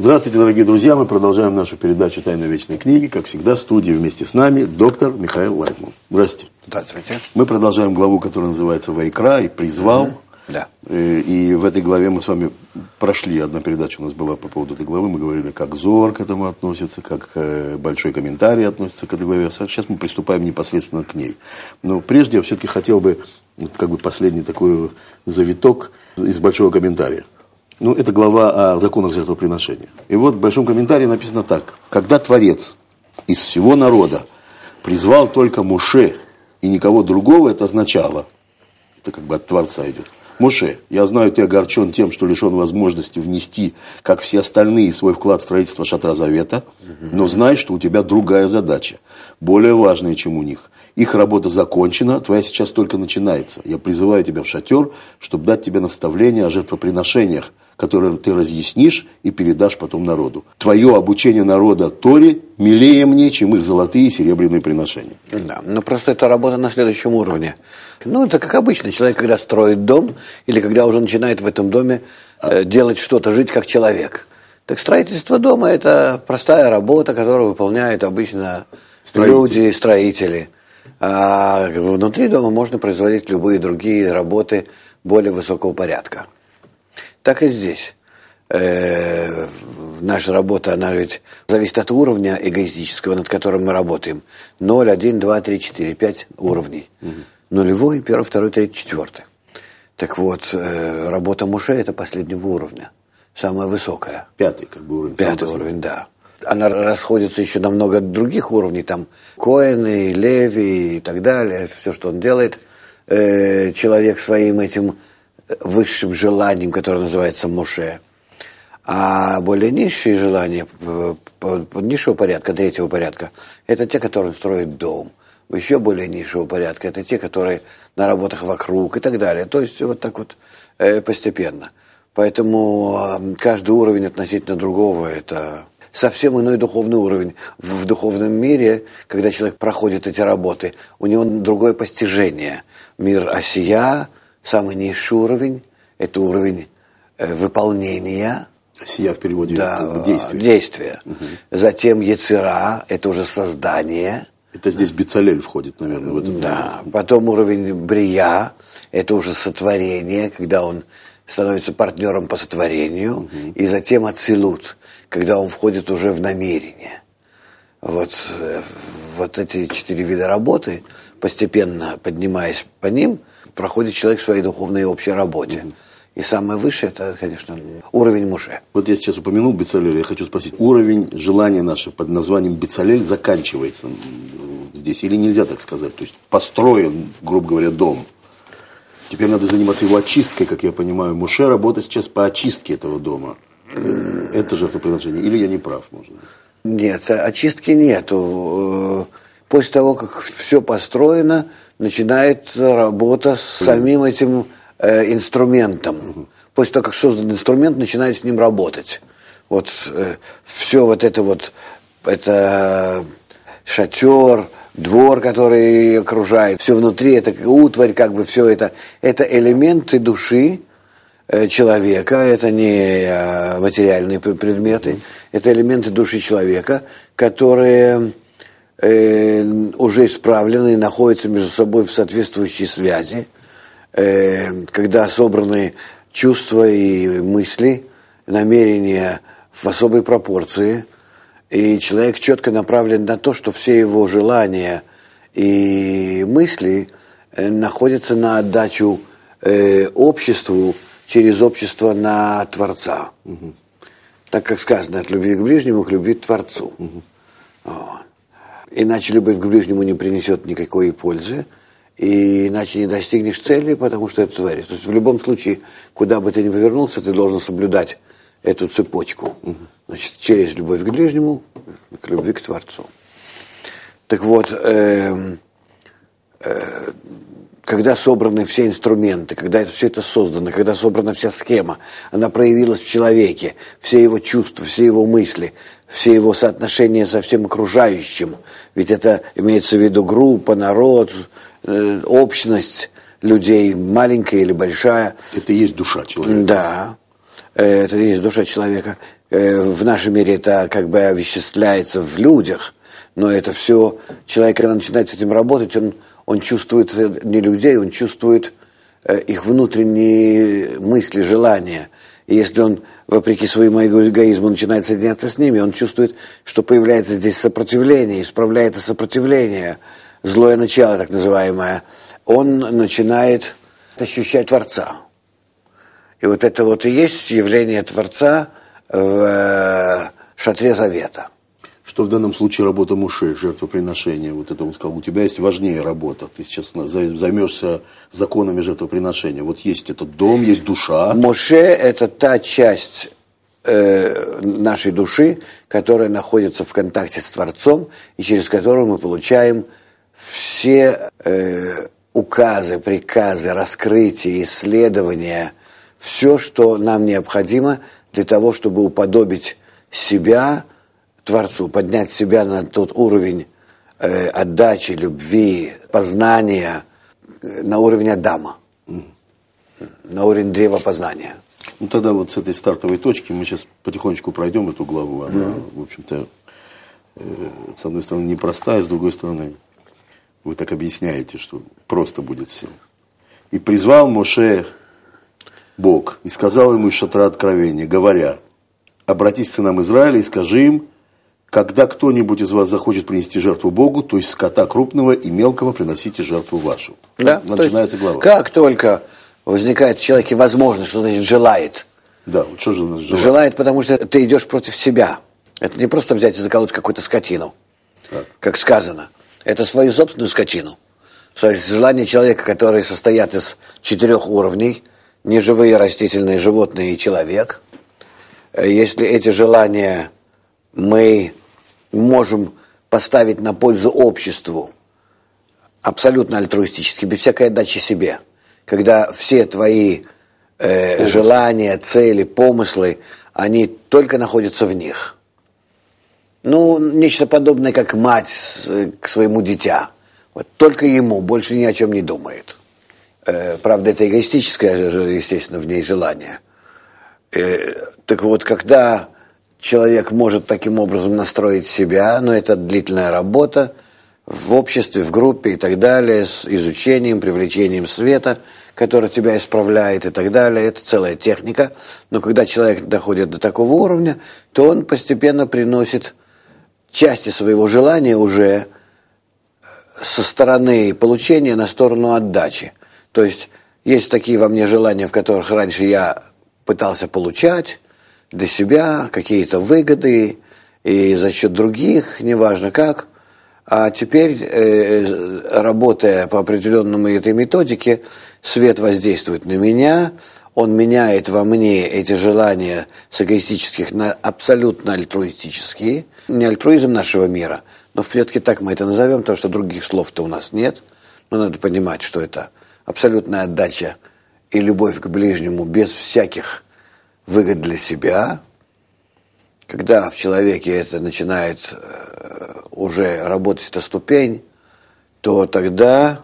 Здравствуйте, дорогие друзья. Мы продолжаем нашу передачу «Тайны вечной книги». Как всегда, в студии вместе с нами доктор Михаил Лайтман. Здравствуйте. Здравствуйте. Мы продолжаем главу, которая называется «Вайкра» и «Призвал». Да. И в этой главе мы с вами прошли, одна передача у нас была по поводу этой главы, мы говорили, как Зоар к этому относится, как большой комментарий относится к этой главе. Сейчас мы приступаем непосредственно к ней. Но прежде я все-таки хотел бы, последний такой завиток из большого комментария. Это глава о законах жертвоприношения. И вот в большом комментарии написано так. Когда Творец из всего народа призвал только Моше и никого другого, это означало, это от Творца идет. Моше, я знаю, ты огорчен тем, что лишен возможности внести, как все остальные, свой вклад в строительство шатра завета, но знай, что у тебя другая задача, более важная, чем у них. Их работа закончена, твоя сейчас только начинается. Я призываю тебя в шатер, чтобы дать тебе наставление о жертвоприношениях, которые ты разъяснишь и передашь потом народу. Твое обучение народа Торе милее мне, чем их золотые и серебряные приношения. Да, но просто это работа на следующем уровне. Это как обычно, человек, когда строит дом, или когда уже начинает в этом доме делать что-то, жить как человек. Так строительство дома – это простая работа, которую выполняют обычно люди, строители. А внутри дома можно производить любые другие работы более высокого порядка. Так и здесь. Наша работа, она ведь зависит от уровня эгоистического, над которым мы работаем. 0, 1, 2, 3, 4, 5 уровней. Нулевой, первый, второй, третий, четвертый. Так вот, работа Моше – это последнего уровня. Самая высокая. Пятый уровень. Пятый уровень, да. Она расходится еще на много других уровней. Там Коэны, Леви и так далее. Все, что он делает. Человек своим этим высшим желанием, которое называется Моше. А более низшие желания, низшего порядка, третьего порядка, это те, которые строят дом. Еще более низшего порядка, это те, которые на работах вокруг и так далее. То есть вот так вот постепенно. Поэтому каждый уровень относительно другого, это совсем иной духовный уровень. В духовном мире, когда человек проходит эти работы, у него другое постижение. Мир Осия, самый низший уровень, это уровень выполнения. Осия в переводе действия. Угу. Затем Ецира, это уже создание. Это здесь Бецалель входит, наверное, в этом. Да. Потом уровень Брия, это уже сотворение, когда он становится партнером по сотворению. Угу. И затем Ацилут, когда он входит уже в намерение. Вот эти 4 вида работы, постепенно поднимаясь по ним, проходит человек в своей духовной общей работе. Угу. И самое высшее, это, конечно, уровень Моше. Вот я сейчас упомянул Бецалель, я хочу спросить, уровень желания наше под названием Бецалель заканчивается здесь или нельзя так сказать? То есть построен, грубо говоря, дом. Теперь надо заниматься его очисткой, как я понимаю. Моше работает сейчас по очистке этого дома. Это жертвоприношение. Или я не прав, может быть? Нет, очистки нету. После того, как все построено, начинается работа с самим этим инструментом. После того, как создан инструмент, начинает с ним работать. Все это шатер, двор, который окружает, все внутри, это утварь, все это элементы души человека, это не материальные предметы, это элементы души человека, которые уже исправлены и находятся между собой в соответствующей связи, когда собраны чувства и мысли, намерения в особой пропорции, и человек четко направлен на то, что все его желания и мысли находятся на отдачу обществу через общество на Творца. Угу. Так как сказано, от любви к ближнему к любви к Творцу. Угу. Иначе любовь к ближнему не принесет никакой пользы, и иначе не достигнешь цели, потому что это Творец. То есть в любом случае, куда бы ты ни повернулся, ты должен соблюдать эту цепочку. Угу. Значит, через любовь к ближнему, к любви к Творцу. Так вот, когда собраны все инструменты, когда все это создано, когда собрана вся схема, она проявилась в человеке, все его чувства, все его мысли, все его соотношения со всем окружающим, ведь это имеется в виду группа, народ, общность людей, маленькая или большая. Это и есть душа человека. Да, это и есть душа человека. В нашем мире это как бы овеществляется в людях, но это все, человек, когда начинает с этим работать, он чувствует не людей, он чувствует их внутренние мысли, желания. И если он, вопреки своему эгоизму, начинает соединяться с ними, он чувствует, что появляется здесь сопротивление, исправляет это сопротивление, злое начало, так называемое, он начинает ощущать Творца. И вот это вот и есть явление Творца в шатре Завета. Что в данном случае работа Моше, жертвоприношения? Вот это он сказал, у тебя есть важнее работа. Ты сейчас займешься законами жертвоприношения. Вот есть этот дом, есть душа. Моше – это та часть нашей души, которая находится в контакте с Творцом, и через которую мы получаем все указы, приказы, раскрытия, исследования, все, что нам необходимо для того, чтобы уподобить себя Творцу, поднять себя на тот уровень отдачи, любви, познания, на уровень Адама, на уровень древа познания. Ну тогда вот с этой стартовой точки мы сейчас потихонечку пройдем эту главу. Она, в общем-то, с одной стороны непростая, с другой стороны вы так объясняете, что просто будет все. И призвал Моше Бог и сказал ему из шатра откровения, говоря: обратись к сынам Израиля и скажи им, когда кто-нибудь из вас захочет принести жертву Богу, то есть скота крупного и мелкого, приносите жертву вашу. Да, начинается глава. Как только возникает в человеке возможность, что значит желает. Да, вот что же значит желает? Желает, потому что ты идешь против себя. Это не просто взять и заколоть какую-то скотину, как сказано. Это свою собственную скотину. То есть желания человека, которые состоят из 4 уровней: неживые, растительные, животные и человек. Если эти желания мы можем поставить на пользу обществу абсолютно альтруистически, без всякой отдачи себе, когда все твои желания, цели, помыслы, они только находятся в них. Ну, нечто подобное, как мать к своему дитя. Вот только ему, больше ни о чем не думает. Правда, это эгоистическое, естественно, в ней желание. Так вот, когда человек может таким образом настроить себя, но это длительная работа в обществе, в группе и так далее, с изучением, привлечением света, который тебя исправляет и так далее, это целая техника. Но когда человек доходит до такого уровня, то он постепенно приносит части своего желания уже со стороны получения на сторону отдачи. То есть есть такие во мне желания, в которых раньше я пытался получать для себя какие-то выгоды и за счет других, неважно как. А теперь, работая по определенной этой методике, свет воздействует на меня, он меняет во мне эти желания с эгоистических на абсолютно альтруистические. Не альтруизм нашего мира, но все-таки так мы это назовем, потому что других слов-то у нас нет. Но надо понимать, что это абсолютная отдача и любовь к ближнему без всяких выгод для себя. Когда в человеке это начинает уже работать эта ступень, то тогда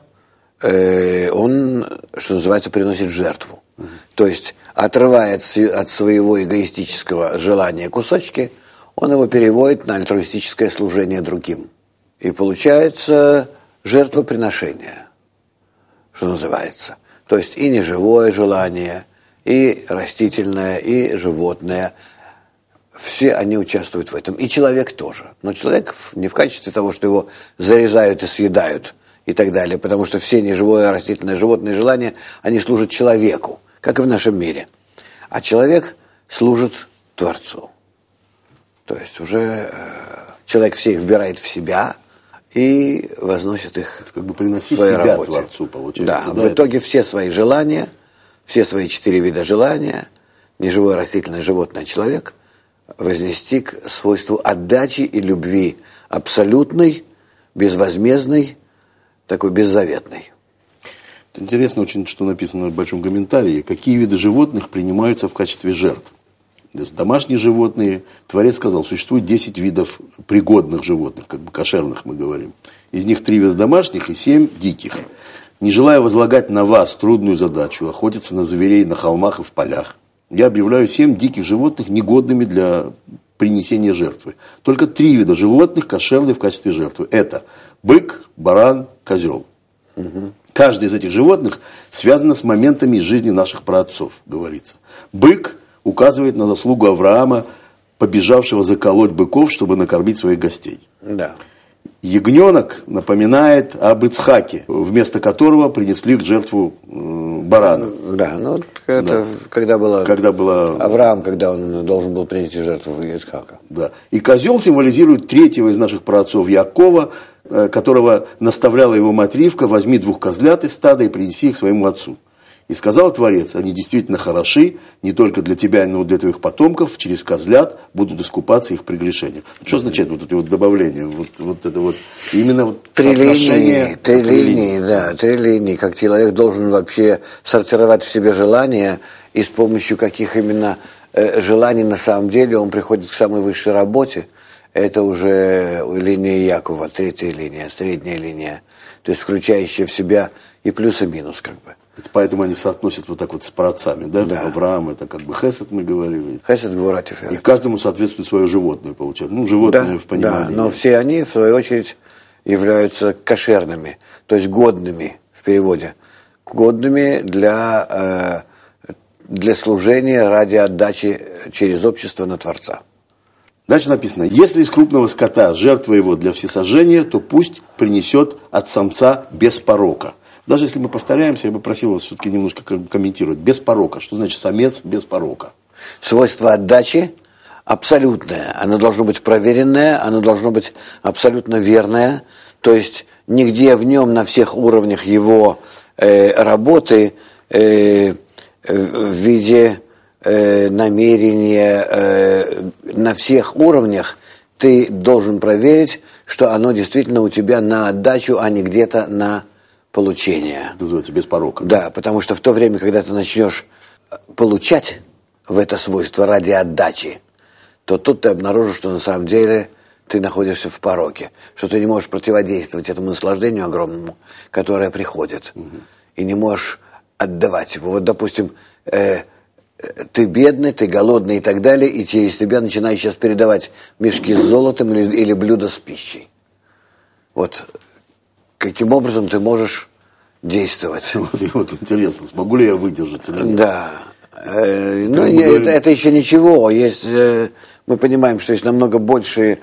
он, что называется, приносит жертву. То есть, отрывая от своего эгоистического желания кусочки, он его переводит на альтруистическое служение другим. И получается жертвоприношение, что называется. То есть и неживое желание, и растительное, и животное. Все они участвуют в этом. И человек тоже. Но человек не в качестве того, что его зарезают и съедают и так далее, потому что все неживое, растительное, животное желания, они служат человеку, как и в нашем мире. А человек служит Творцу. То есть уже человек все их вбирает в себя и возносит их как бы приносить в своей себя работе. Творцу, получается. Да, в итоге все свои желания, все свои 4 вида желания, неживое, растительное, животное, человек, вознести к свойству отдачи и любви абсолютной, безвозмездной, такой беззаветной. Интересно очень, что написано в большом комментарии. Какие виды животных принимаются в качестве жертв? Домашние животные. Творец сказал, существует 10 видов пригодных животных, как бы кошерных мы говорим. Из них 3 вида домашних и 7 диких. Не желая возлагать на вас трудную задачу, охотиться на зверей на холмах и в полях, я объявляю 7 диких животных негодными для принесения жертвы. Только 3 вида животных кошерны в качестве жертвы. Это бык, баран, козел. Каждый из этих животных связано с моментами из жизни наших праотцов, говорится. Бык указывает на заслугу Авраама, побежавшего заколоть быков, чтобы накормить своих гостей. Да. Ягненок напоминает об Ицхаке, вместо которого принесли в жертву барана. Да, ну это когда было Авраам, когда он должен был принести жертву Ицхака. Да. И козел символизирует 3-го из наших праотцов Якова, которого наставляла его мать Ривка: возьми 2 козлят из стада и принеси их своему отцу. И сказал Творец: они действительно хороши, не только для тебя, но и для твоих потомков, через козлят будут искупаться их прегрешения. Что означает вот это вот добавление? Вот это вот именно вот 3 линии, да, 3 линии, как человек должен вообще сортировать в себе желания, и с помощью каких именно желаний на самом деле он приходит к самой высшей работе. Это уже линия Якова, 3-я линия, средняя линия, то есть включающая в себя и плюс, и минус, как бы. Поэтому они соотносят вот так вот с праотцами, да? Да. Авраам — это как бы хесед, мы говорили. Хесед, гвура, тиферет. И каждому соответствует свое животное, получается. Ну, животное в понимании. Да, но все они, в свою очередь, являются кошерными, то есть годными, в переводе, годными для служения ради отдачи через общество на Творца. Дальше написано: если из крупного скота жертва его для всесожжения, то пусть принесет от самца без порока. Даже если мы повторяемся, я бы просил вас все-таки немножко комментировать. Без порока. Что значит самец без порока? Свойство отдачи абсолютное. Оно должно быть проверенное, оно должно быть абсолютно верное. То есть нигде в нем на всех уровнях его работы в виде намерения на всех уровнях ты должен проверить, что оно действительно у тебя на отдачу, а не где-то на получение. Это называется без порока. Да, потому что в то время, когда ты начнешь получать в это свойство ради отдачи, то тут ты обнаружишь, что на самом деле ты находишься в пороке, что ты не можешь противодействовать этому наслаждению огромному, которое приходит, и не можешь отдавать его. Вот, допустим, ты бедный, ты голодный и так далее, и через тебя начинают сейчас передавать мешки с золотом или блюда с пищей. Вот каким образом ты можешь действовать. Вот интересно, смогу ли я выдержать? Да. Но это еще ничего. Есть, мы понимаем, что есть намного больше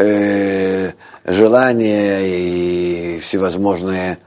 желания и всевозможные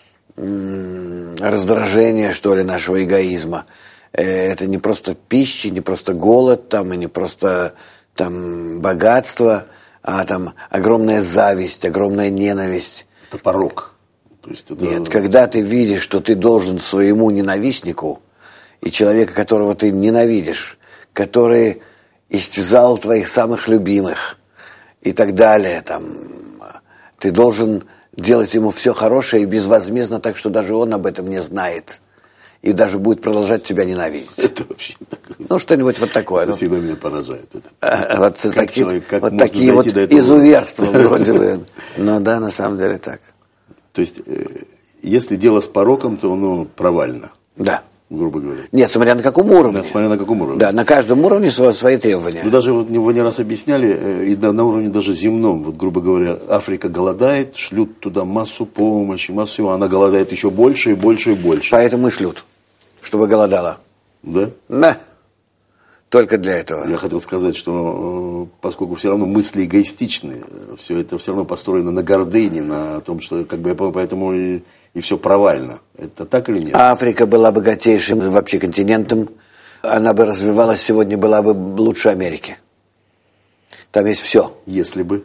раздражения, что ли, нашего эгоизма. Это не просто пища, не просто голод, там, и не просто там, богатство, а там огромная зависть, огромная ненависть. Это порок. То есть это... Нет, когда ты видишь, что ты должен своему ненавистнику, и человека, которого ты ненавидишь, который истязал твоих самых любимых и так далее, там, ты должен делать ему все хорошее и безвозмездно, так что даже он об этом не знает. И даже будет продолжать тебя ненавидеть. Это вообще такое. Ну, что-нибудь вот такое. Это всегда меня поражает. Вот такие вот изуверства вроде бы. Но да, на самом деле так. То есть, если дело с пороком, то оно провально. Да. Грубо говоря. Нет, смотря на каком уровне. Да, смотря на каком уровне. Да, на каждом уровне свои требования. Ну, даже вот его не раз объясняли, и на уровне даже земном, вот, грубо говоря, Африка голодает, шлют туда массу помощи, массу всего, она голодает еще больше и больше и больше. Поэтому и шлют, чтобы голодала. Да? Да. Только для этого. Я хотел сказать, что поскольку все равно мысли эгоистичны, все это все равно построено на гордыне, на том, что как бы поэтому и все провально. Это так или нет? Африка была богатейшим вообще континентом. Она бы развивалась сегодня, была бы лучше Америки. Там есть все. Если бы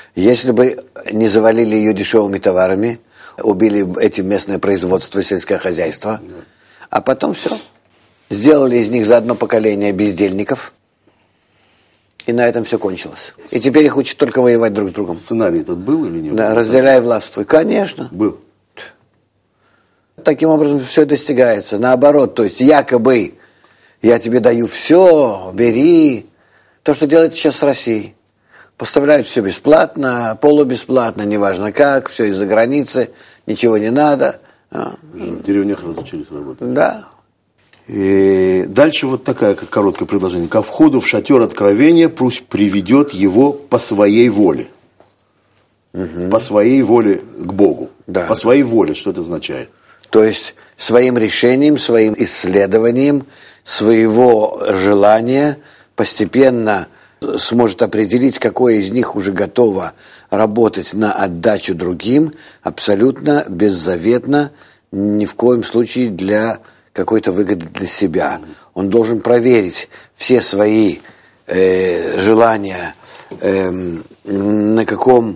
не завалили ее дешевыми товарами, убили этим местное производство, сельское хозяйство, а потом все. Сделали из них за одно поколение бездельников, и на этом все кончилось. И теперь их учат только воевать друг с другом. Сценарий этот был или нет? Да, разделяй властвуй. Конечно. Был. Таким образом все достигается. Наоборот, то есть якобы я тебе даю все, бери. То, что делается сейчас в России. Поставляют все бесплатно, полубесплатно, неважно как, все из-за границы, ничего не надо. В деревнях разучились работать. Да. дальше вот такое короткое предложение. Ко входу в шатер откровения пусть приведет его по своей воле. По своей воле к Богу. Да. По своей воле, что это означает? То есть своим решением, своим исследованием, своего желания постепенно сможет определить, какое из них уже готово работать на отдачу другим, абсолютно беззаветно, ни в коем случае для какой-то выгоды для себя. Он должен проверить все свои желания, на каком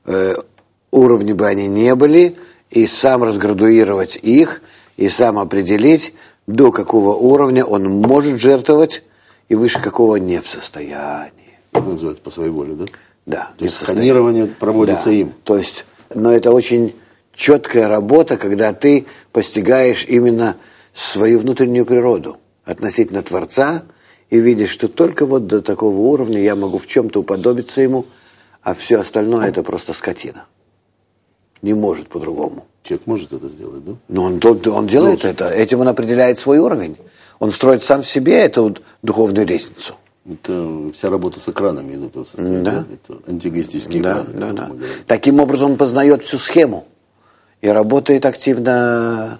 уровне бы они ни были, и сам разградуировать их, и сам определить, до какого уровня он может жертвовать, и выше какого не в состоянии. Это называется по своей воле, да? Да. То есть сканирование проводится им. То есть, но это очень четкая работа, когда ты постигаешь именно свою внутреннюю природу относительно Творца и видишь, что только вот до такого уровня я могу в чем-то уподобиться ему, а все остальное это просто скотина. Не может по-другому. Человек может это сделать, да? Но он делает это, этим он определяет свой уровень. Он строит сам в себе эту духовную лестницу. Это вся работа с экранами из этого состояния. Да. Это антиэгоистические экраны. Да. Таким образом он познает всю схему и работает активно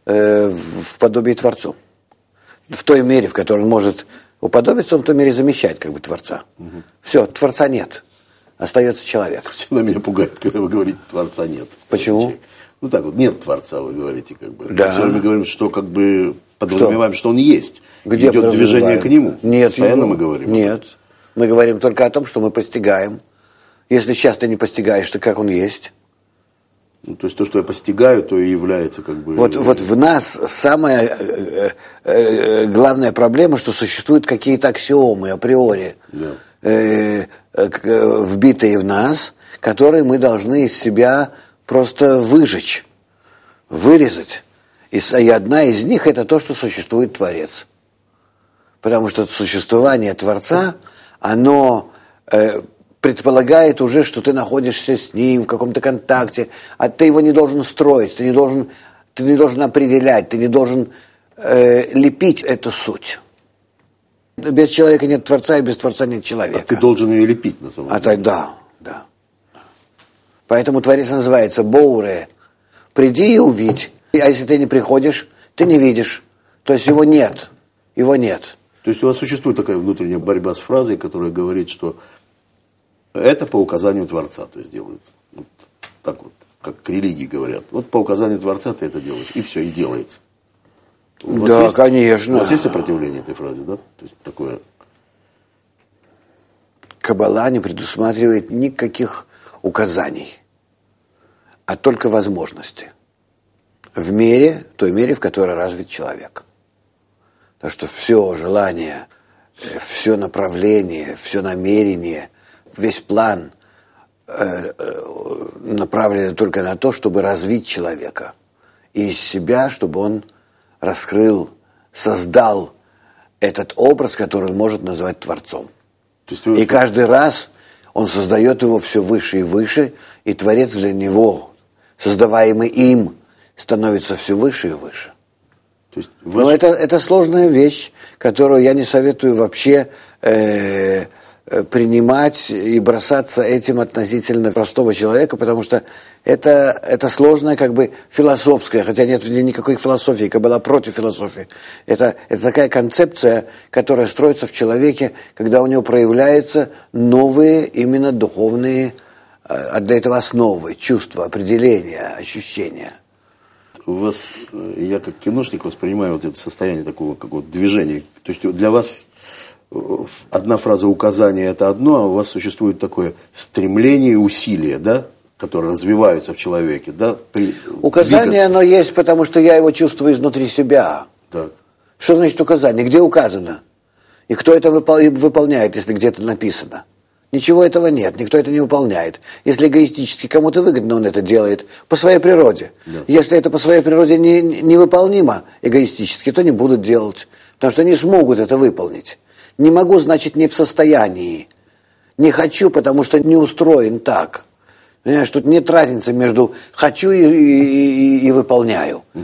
в подобии Творцу. В той мере, в которой он может уподобиться, он в той мере замещает как бы Творца. Все, Творца нет. Остается человек. Она меня пугает, когда вы говорите, Творца нет. Почему? Ну так вот, нет Творца, вы говорите, как бы. Да. Мы говорим, что как бы подразумеваем, что он есть. Где идет движение к нему. Нет. Постоянно мы говорим. Нет. Мы говорим только о том, что мы постигаем. Если сейчас ты не постигаешь, то как он есть? Ну, то есть то, что я постигаю, то и является как бы... Вот в нас самая главная проблема, что существуют какие-то аксиомы априори, вбитые в нас, которые мы должны из себя просто выжечь, вырезать. И одна из них это то, что существует Творец. Потому что существование Творца, оно предполагает уже, что ты находишься с ним в каком-то контакте, а ты его не должен строить, ты не должен определять, ты не должен лепить эту суть. Без человека нет Творца, и без Творца нет человека. А ты должен ее лепить, на самом деле. Да. Поэтому Творец называется Боуре. Приди и увидь. А если ты не приходишь, ты не видишь. То есть его нет. Его нет. То есть у вас существует такая внутренняя борьба с фразой, которая говорит, что это по указанию Творца, то есть делается. Вот так вот, как к религии говорят. Вот по указанию Творца ты это делаешь, и все, и делается. Да, конечно. У вас есть сопротивление этой фразе, да? То есть такое... Каббала не предусматривает никаких указаний, а только возможности. В той мере, в которой развит человек. Так что все желание, все направление, все намерение, весь план направлен только на то, чтобы развить человека. И из себя, чтобы он раскрыл, создал этот образ, который он может назвать Творцом. И каждый раз он создает его все выше и выше, и Творец для него, создаваемый им, становится все выше и выше. То есть Но это сложная вещь, которую я не советую вообще принимать и бросаться этим относительно простого человека, потому что это сложная как бы философская, хотя нет никакой философии, Каббала против философии. Это такая концепция, которая строится в человеке, когда у него проявляются новые именно духовные, а для этого основы, чувства, определения, ощущения. У вас, я как киношник воспринимаю вот это состояние такого какого-то движения. То есть для вас одна фраза указания это одно, а у вас существует такое стремление и усилие, да, которые развиваются в человеке, да? Указание оно есть, потому что я его чувствую изнутри себя. Так. Что значит указание? Где указано? И кто это выполняет, если где-то написано? Ничего этого нет, никто это не выполняет. Если эгоистически кому-то выгодно, он это делает по своей природе. Да. Если это по своей природе невыполнимо эгоистически, то не будут делать, потому что не смогут это выполнить. Не могу, значит, не в состоянии. Не хочу, потому что не устроен так. Понимаешь, тут нет разницы между хочу и выполняю.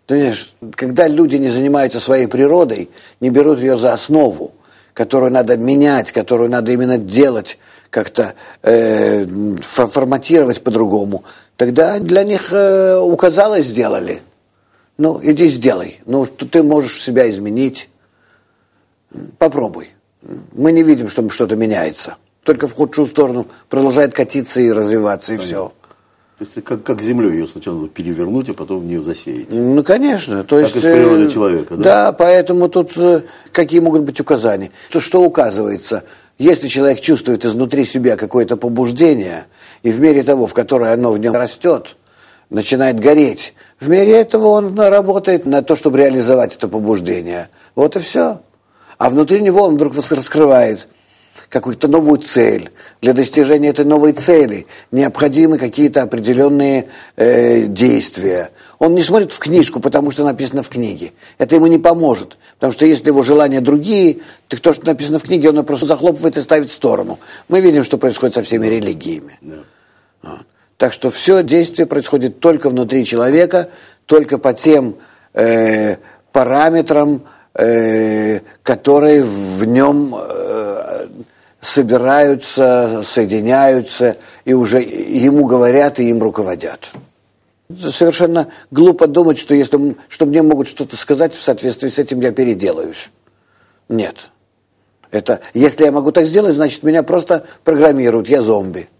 Ты понимаешь, когда люди не занимаются своей природой, не берут ее за основу, которую надо менять, которую надо именно делать, как-то форматировать по-другому, тогда для них указало, сделали. Ну, иди сделай. Ну, ты можешь себя изменить. Попробуй. Мы не видим, что что-то меняется. Только в худшую сторону продолжает катиться и развиваться, и все. То есть как землю ее сначала надо перевернуть, а потом в нее засеять. Ну, конечно. То есть, из природы человека, да? Да, поэтому тут какие могут быть указания? То, что указывается, если человек чувствует изнутри себя какое-то побуждение, и в мере того, в которое оно в нем растет, начинает гореть, в мере этого он работает на то, чтобы реализовать это побуждение. Вот и все. А внутри него он вдруг раскрывает какую-то новую цель. Для достижения этой новой цели необходимы какие-то определенные действия. Он не смотрит в книжку, потому что написано в книге. Это ему не поможет. Потому что если его желания другие, то то, что написано в книге, он просто захлопывает и ставит в сторону. Мы видим, что происходит со всеми религиями. Вот. Так что все действие происходит только внутри человека, только по тем параметрам, которые в нем собираются, соединяются, и уже ему говорят, и им руководят. Совершенно глупо думать, что что мне могут что-то сказать, в соответствии с этим я переделаюсь. Нет. Если я могу так сделать, значит, меня просто программируют, я зомби.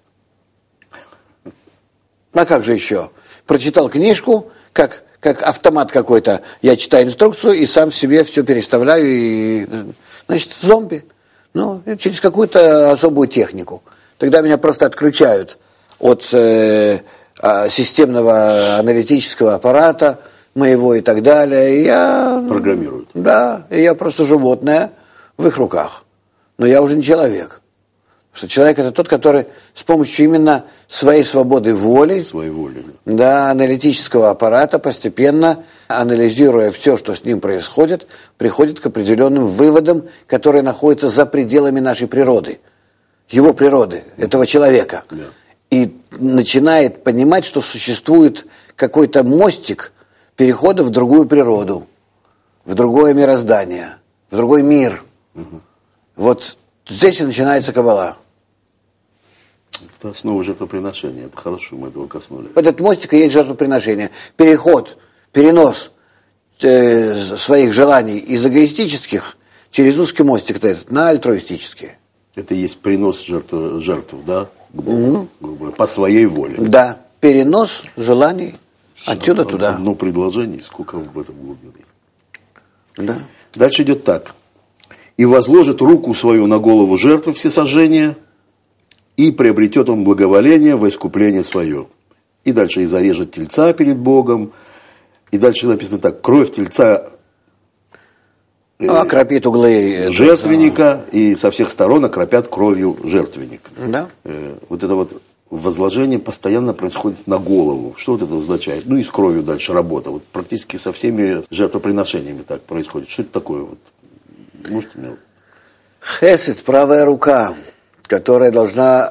А как же еще? Прочитал книжку, как автомат какой-то, я читаю инструкцию и сам в себе все переставляю, и, значит, зомби. Ну, через какую-то особую технику. Тогда меня просто отключают от системного аналитического аппарата моего и так далее. И я... Программируют. Да, и я просто животное в их руках. Но я уже не человек. Потому что человек — это тот, который с помощью именно своей свободы воли, да, аналитического аппарата, постепенно, анализируя все, что с ним происходит, приходит к определенным выводам, которые находятся за пределами нашей природы, его природы, этого человека. Да. И начинает понимать, что существует какой-то мостик перехода в другую природу, в другое мироздание, в другой мир. Угу. Вот здесь и начинается каббала. Это основа жертвоприношения. Это хорошо, мы этого коснулись. Этот мостик и есть жертвоприношение. Переход, перенос своих желаний из эгоистических через узкий мостик на альтруистические. Это и есть принос жертв, да? К Богу, по своей воле. Да, перенос желаний отсюда туда. Одно предложение, сколько в этом глубины. Да. Дальше идет так. И возложит руку свою на голову жертвы всесожжения, и приобретет он благоволение во искупление свое. И дальше и зарежет тельца перед Богом. И дальше написано так. Кровь тельца окропит углы жертвенника, и со всех сторон окропят кровью жертвенника. Да. Вот это вот возложение постоянно происходит на голову. Что вот это означает? Ну и с кровью дальше работа. Вот практически со всеми жертвоприношениями так происходит. Что это такое? Вот? Можете мне... Хесед, правая рука, которая должна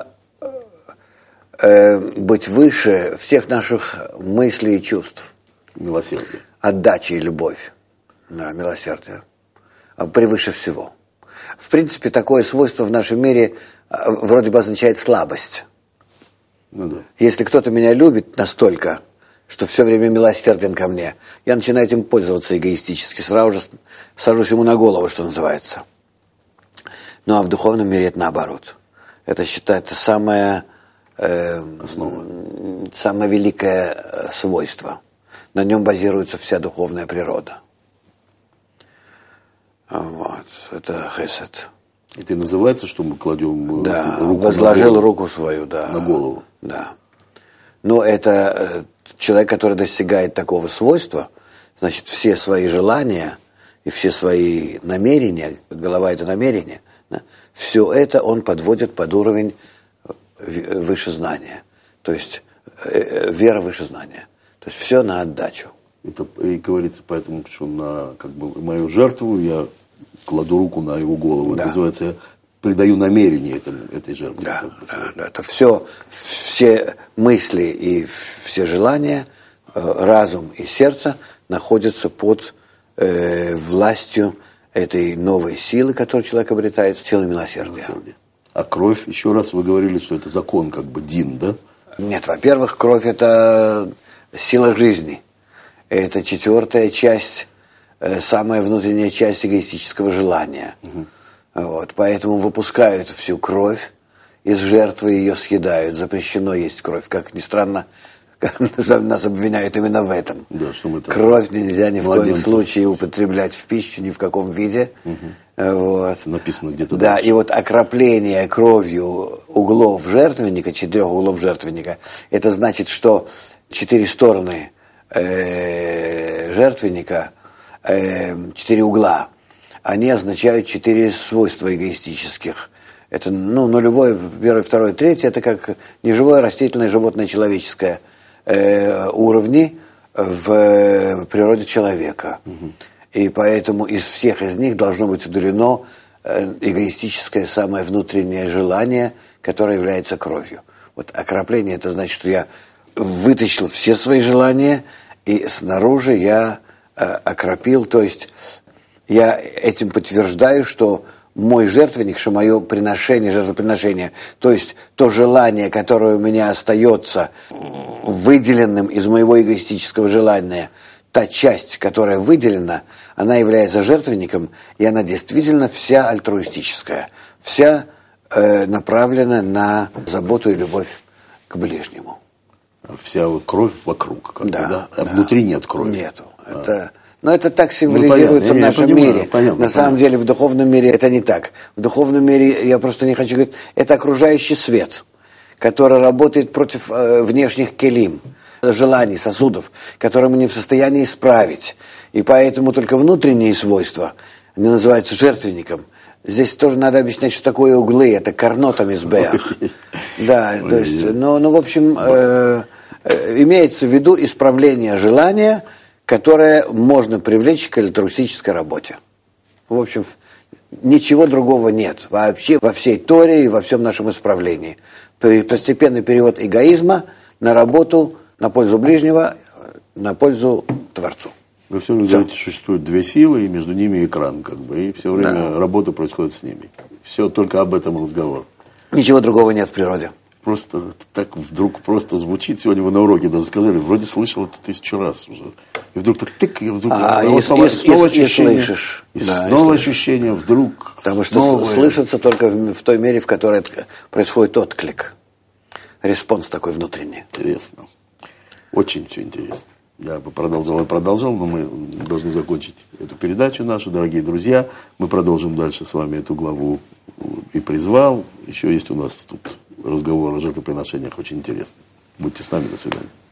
быть выше всех наших мыслей и чувств. Милосердие. Отдача и любовь. Да, милосердие. Превыше всего. В принципе, такое свойство в нашем мире вроде бы означает слабость. Ну, да. Если кто-то меня любит настолько, что все время милосерден ко мне, я начинаю этим пользоваться эгоистически, сразу же сажусь ему на голову, что называется. Ну а в духовном мире это наоборот. Это считается самое великое свойство. На нем базируется вся духовная природа. Вот. Это хесед. Это и называется, что мы кладем руку возложил руку свою, да. На голову. Да. Но это человек, который достигает такого свойства, значит, все свои желания и все свои намерения, голова — это намерение, да, все это он подводит под уровень выше знания. То есть вера выше знания. То есть все на отдачу. Это и говорится поэтому, что на мою жертву я кладу руку на его голову. Да. Это называется, я придаю намерение этой жертве. Да, да. Это все мысли и все желания, разум и сердце находится под властью этой новой силы, которую человек обретает, силы милосердия. А кровь, еще раз вы говорили, что это закон, как бы дин, да? Нет, во-первых, кровь – это сила жизни. Это четвертая часть, самая внутренняя часть эгоистического желания. Вот, поэтому выпускают всю кровь из жертвы, ее съедают. Запрещено есть кровь. Как ни странно, нас обвиняют именно в этом. Да, что мы кровь нельзя ни в коем случае употреблять в пищу, ни в каком виде. Вот. Написано где-то. Да, дальше. И вот окропление кровью углов жертвенника, 4 углов жертвенника, это значит, что 4 стороны жертвенника, 4 угла, они означают 4 свойства эгоистических. Это нулевое, первое, второе, третье, это как неживое, растительное, животное, человеческое уровни в природе человека. И поэтому из всех из них должно быть удалено эгоистическое самое внутреннее желание, которое является кровью. Вот окропление, это значит, что я вытащил все свои желания, и снаружи я окропил, то есть я этим подтверждаю, что мой жертвенник, что мое приношение, жертвоприношение, то есть то желание, которое у меня остается выделенным из моего эгоистического желания, та часть, которая выделена, она является жертвенником, и она действительно вся альтруистическая, вся направлена на заботу и любовь к ближнему. Вся вот кровь вокруг, да? А внутри нет крови. Нету. Но это так символизируется в нашем мире. На самом деле в духовном мире это не так. В духовном мире, я просто не хочу говорить, это окружающий свет, который работает против внешних келим, желаний, сосудов, которые мы не в состоянии исправить. И поэтому только внутренние свойства, они называются жертвенником. Здесь тоже надо объяснять, что такое углы, это карнот амизбеах. Да, то есть, в общем, имеется в виду исправление желания, которое можно привлечь к альтруистической работе. В общем, ничего другого нет. Вообще во всей Торе и во всем нашем исправлении. Постепенный перевод эгоизма на работу, на пользу ближнего, на пользу Творцу. Вы все время говорите, что существует 2 силы, и между ними экран, как бы, и все время работа происходит с ними. Все только об этом разговор. Ничего другого нет в природе. Просто так вдруг просто звучит. Сегодня вы на уроке даже сказали, вроде слышал это 1000 раз уже. И вдруг так тык, и вдруг снова ощущение. Слышишь. И снова ощущение, вдруг. Потому что слышится только в той мере, в которой происходит отклик. Респонс такой внутренний. Интересно. Очень все интересно. Я бы продолжал, но мы должны закончить эту передачу нашу, дорогие друзья. Мы продолжим дальше с вами эту главу и призвал. Еще есть у нас тут разговор о жертвоприношениях очень интересный. Будьте с нами, до свидания.